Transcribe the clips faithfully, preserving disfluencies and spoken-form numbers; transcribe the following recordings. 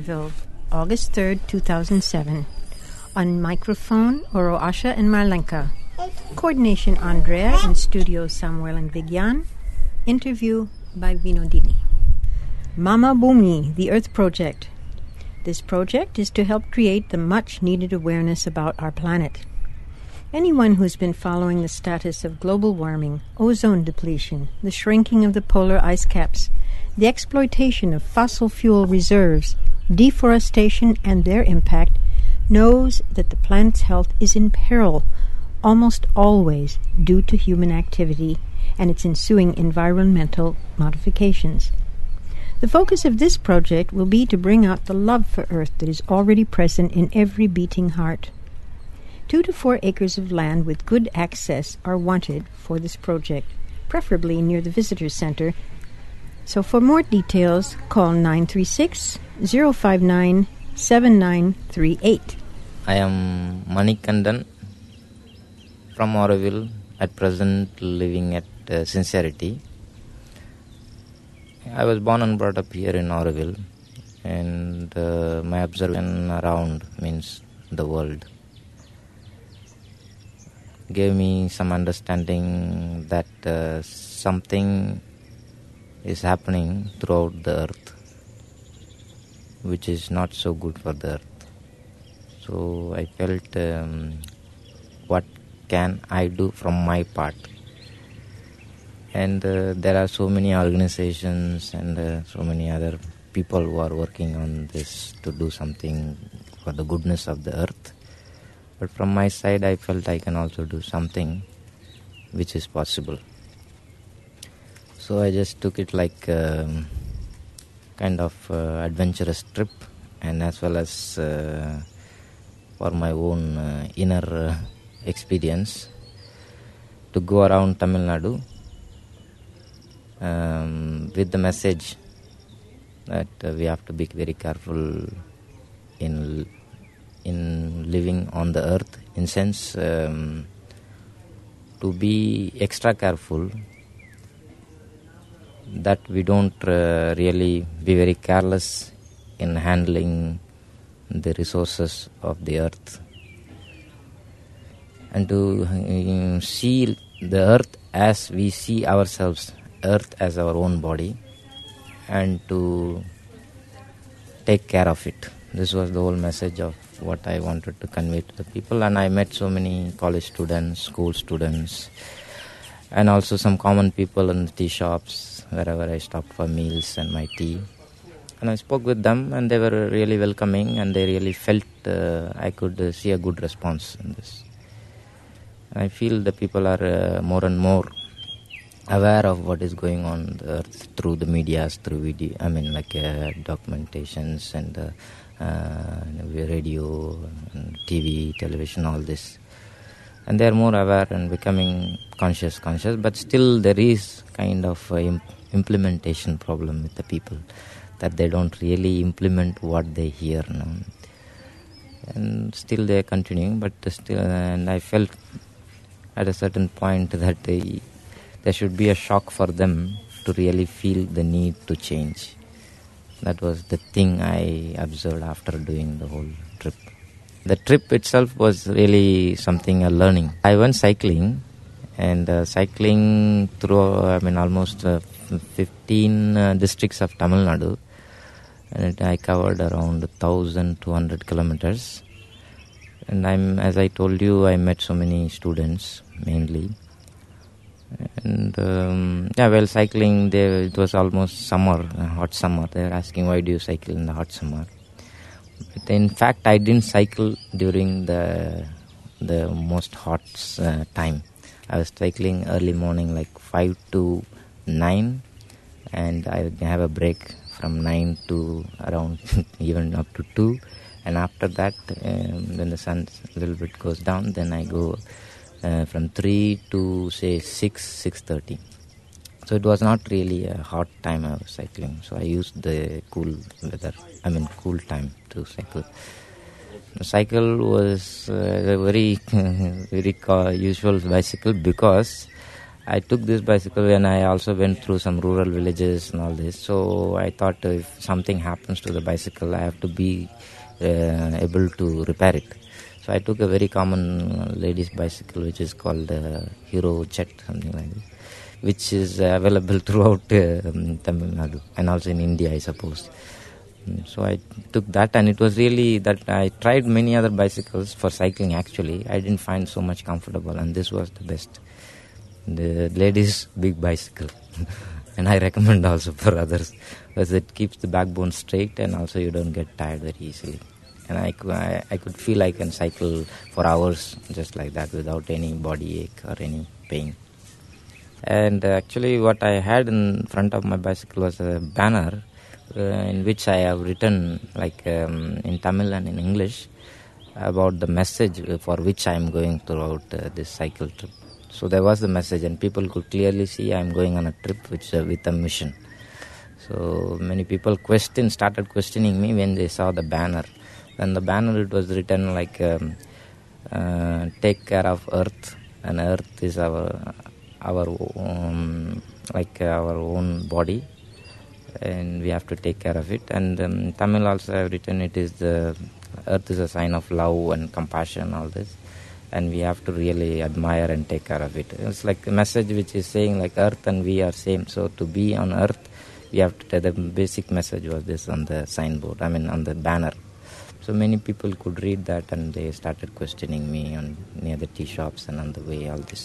Somerville, August third, two thousand seven. On microphone, Oro Asha and Marlenka. Coordination, Andrea. In studio, Samuel and Vigyan. Interview by Vinodini. Mama Bhumi, the Earth Project. This project is to help create the much-needed awareness about our planet. Anyone who's been following the status of global warming, ozone depletion, the shrinking of the polar ice caps, the exploitation of fossil fuel reserves, deforestation, and their impact, knows that the planet's health is in peril almost always due to human activity and its ensuing environmental modifications. The focus of this project will be to bring out the love for Earth that is already present in every beating heart. Two to four acres of land with good access are wanted for this project, preferably near the visitor center. So for more details, call nine three six, zero five nine, seven nine three eight. I am Manikandan from Auroville, at present living at uh, Sincerity. I was born and brought up here in Auroville, and uh, my observation around means the world gave me some understanding that uh, something is happening throughout the earth which is not so good for the earth. So I felt, um, what can I do from my part? And uh, there are so many organizations and uh, so many other people who are working on this to do something for the goodness of the earth. But from my side, I felt I can also do something which is possible. So I just took it like a kind of uh, adventurous trip, and as well as uh, for my own uh, inner uh, experience to go around Tamil Nadu um, with the message that uh, we have to be very careful in in living on the earth, in sense um, to be extra careful that we don't uh, really be very careless in handling the resources of the earth, and to uh, see the earth as we see ourselves, earth as our own body, and to take care of it. This was the whole message of what I wanted to convey to the people. And I met so many college students, school students, and also some common people in the tea shops, wherever I stopped for meals and my tea. And I spoke with them, and they were really welcoming, and they really felt uh, I could uh, see a good response in this. I feel the people are uh, more and more aware of what is going on on the earth through the medias, through video, I mean like uh, documentations and uh, uh, radio, and T V, television, all this. And they are more aware and becoming conscious, conscious. But still there is kind of a imp- implementation problem with the people, that they don't really implement what they hear now. And still they are continuing, but still, and I felt at a certain point that they, there should be a shock for them to really feel the need to change. That was the thing I observed after doing the whole trip. The trip itself was really something, a learning. I went cycling, and uh, cycling through, I mean, almost uh, fifteen uh, districts of Tamil Nadu, and it, I covered around one thousand two hundred kilometers. And I'm, as I told you, I met so many students mainly. And um, yeah, well, cycling, they, it was almost summer, uh, hot summer. They were asking, why do you cycle in the hot summer? But in fact, I didn't cycle during the the most hot uh, time. I was cycling early morning, like five to nine, and I would have a break from nine to around even up to two. And after that, um, when the sun a little bit goes down, then I go uh, from three to say six, six thirty. So it was not really a hot time I was cycling. So I used the cool weather, I mean cool time to cycle. The cycle was uh, a very, very usual bicycle, because I took this bicycle when I also went through some rural villages and all this. So I thought if something happens to the bicycle, I have to be uh, able to repair it. So I took a very common ladies' bicycle, which is called uh, Hero Jet, something like this, which is uh, available throughout uh, Tamil Nadu and also in India, I suppose. So I took that, and it was really that I tried many other bicycles for cycling actually. I didn't find so much comfortable, and this was the best. The ladies' big bicycle. And I recommend also for others, because it keeps the backbone straight and also you don't get tired very easily. And I, I, I could feel I can cycle for hours just like that without any body ache or any pain. And actually what I had in front of my bicycle was a banner uh, in which I have written like um, in Tamil and in English about the message for which I am going throughout uh, this cycle trip. So there was the message, and people could clearly see I am going on a trip which, uh, with a mission. So many people question, started questioning me when they saw the banner. And the banner, it was written like, um, uh, take care of Earth, and Earth is our, our um, like our own body, and we have to take care of it. And um, Tamil also I have written it is the Earth is a sign of love and compassion, all this. And we have to really admire and take care of it. It's like a message which is saying like Earth and we are same. So to be on Earth, we have to, the basic message was this on the signboard, I mean on the banner. So many people could read that, and they started questioning me on near the tea shops and on the way, all this.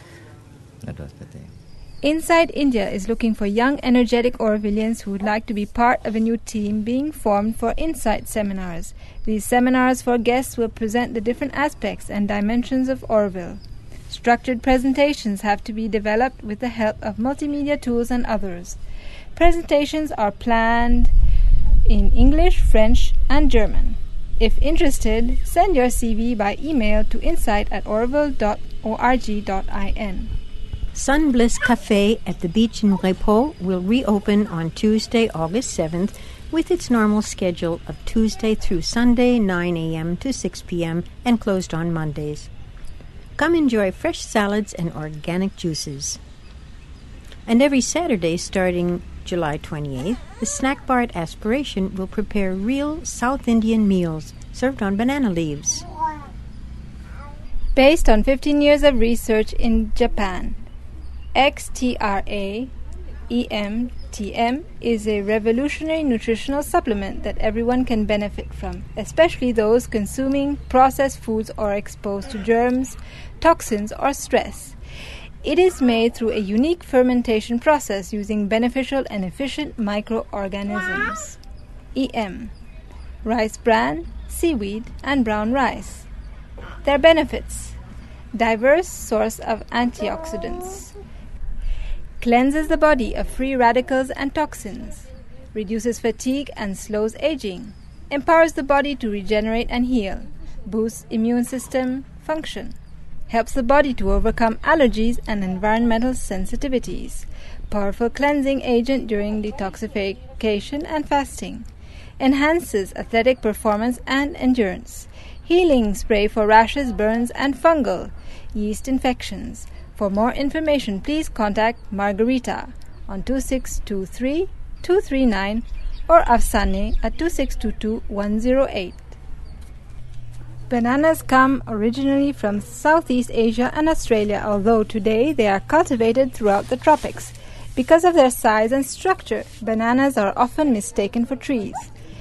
That was the thing. Inside India is looking for young, energetic Aurovilians who would like to be part of a new team being formed for Insight seminars. These seminars for guests will present the different aspects and dimensions of Auroville. Structured presentations have to be developed with the help of multimedia tools and others. Presentations are planned in English, French, and German. If interested, send your C V by email to insight at auroville dot org dot in. Sun Bliss Cafe at the beach in Repos will reopen on Tuesday, August seventh, with its normal schedule of Tuesday through Sunday, nine a.m. to six p.m., and closed on Mondays. Come enjoy fresh salads and organic juices. And every Saturday, starting July twenty-eighth, the snack bar at Aspiration will prepare real South Indian meals served on banana leaves. Based on fifteen years of research in Japan, X T R A E M T M is a revolutionary nutritional supplement that everyone can benefit from, especially those consuming processed foods or exposed to germs, toxins, or stress. It is made through a unique fermentation process using beneficial and efficient microorganisms. E M. Rice bran, seaweed, and brown rice. Their benefits: diverse source of antioxidants, cleanses the body of free radicals and toxins, reduces fatigue and slows aging, empowers the body to regenerate and heal, boosts immune system function, helps the body to overcome allergies and environmental sensitivities, powerful cleansing agent during detoxification and fasting, enhances athletic performance and endurance, healing spray for rashes, burns, and fungal yeast infections. For more information, please contact Margarita on two six two three, two three nine or Afsane at two six two two, one zero eight. Bananas come originally from Southeast Asia and Australia, although today they are cultivated throughout the tropics. Because of their size and structure, bananas are often mistaken for trees.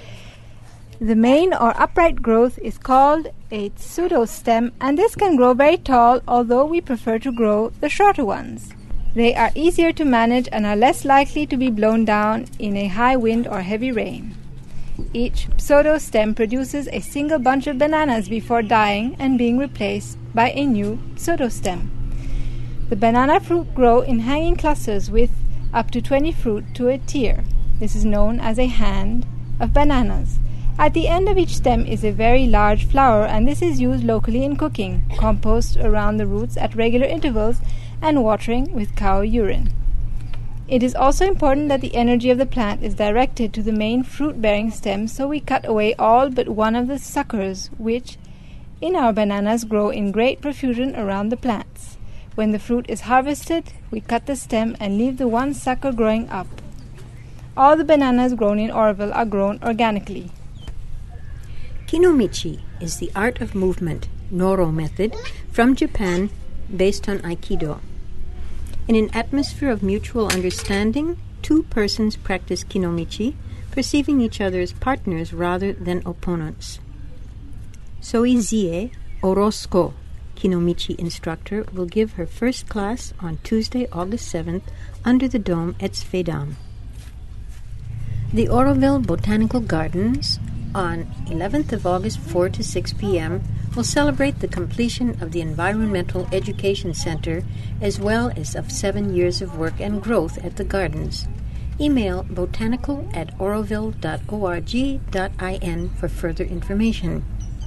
The main or upright growth is called a pseudostem, and this can grow very tall, although we prefer to grow the shorter ones. They are easier to manage and are less likely to be blown down in a high wind or heavy rain. Each pseudostem produces a single bunch of bananas before dying and being replaced by a new pseudostem. The banana fruit grow in hanging clusters with up to twenty fruit to a tier. This is known as a hand of bananas. At the end of each stem is a very large flower, and this is used locally in cooking, compost around the roots at regular intervals, and watering with cow urine. It is also important that the energy of the plant is directed to the main fruit-bearing stem, so we cut away all but one of the suckers, which in our bananas grow in great profusion around the plants. When the fruit is harvested, we cut the stem and leave the one sucker growing up. All the bananas grown in Oroville are grown organically. Kinomichi is the art of movement, Noro method, from Japan based on Aikido. In an atmosphere of mutual understanding, two persons practice Kinomichi, perceiving each other as partners rather than opponents. Soizie Orozco, Kinomichi instructor, will give her first class on Tuesday, August seventh, under the dome at Svedam. The Oroville Botanical Gardens, on eleventh of August, four to six p.m., will celebrate the completion of the Environmental Education Center as well as of seven years of work and growth at the gardens. Email botanical at oroville dot org dot in for further information.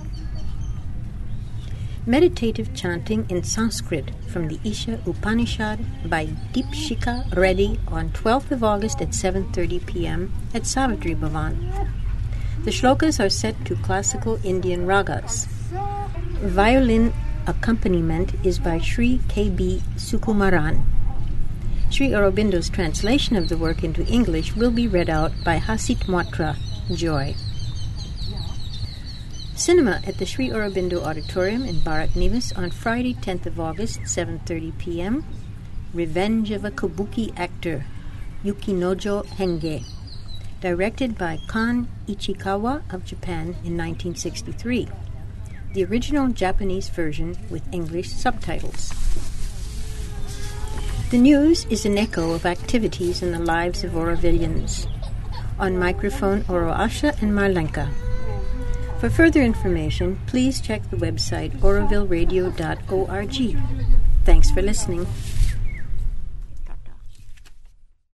Meditative chanting in Sanskrit from the Isha Upanishad by Deepshika Reddy on twelfth of August at seven thirty p.m. at Savitri Bhavan. The shlokas are set to classical Indian ragas. Violin accompaniment is by Sri K B Sukumaran. Sri Aurobindo's translation of the work into English will be read out by Hasit Moitra, Joy. Cinema at the Sri Aurobindo Auditorium in Barak Nevis on Friday, tenth of August, seven thirty p.m. Revenge of a Kabuki Actor, Yukinojo Henge, directed by Kan Ichikawa of Japan in nineteen sixty-three. The original Japanese version with English subtitles. The news is an echo of activities in the lives of Orovillians. On microphone, Oro Asha and Marlenka. For further information, please check the website oroville radio dot org. Thanks for listening.